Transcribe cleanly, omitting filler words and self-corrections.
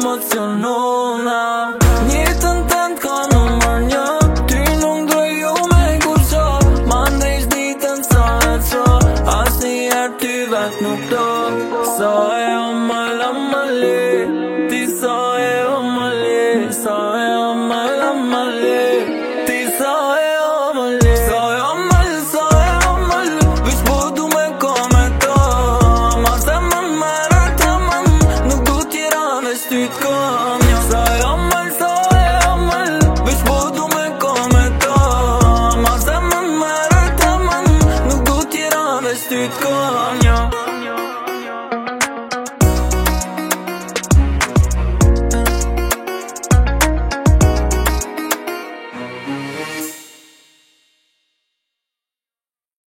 emocionona. Njëtën tënd ka numër një, ty nuk do ju me kusho. Mandej ditën sa e qo, asnjëherë ty vet nuk do. Sa e o mali, ti sa e o mali, sa e o mali, ti sa e o mali, sa e o mali, sa e o mali. Veç po du me komento, ma zemën me rëtëmën, nuk du tjera veç ty t'kom. Sa e o mali, veç po du me komento, ma zemën me rëtëmën, nuk du tjera veç ty t'kom.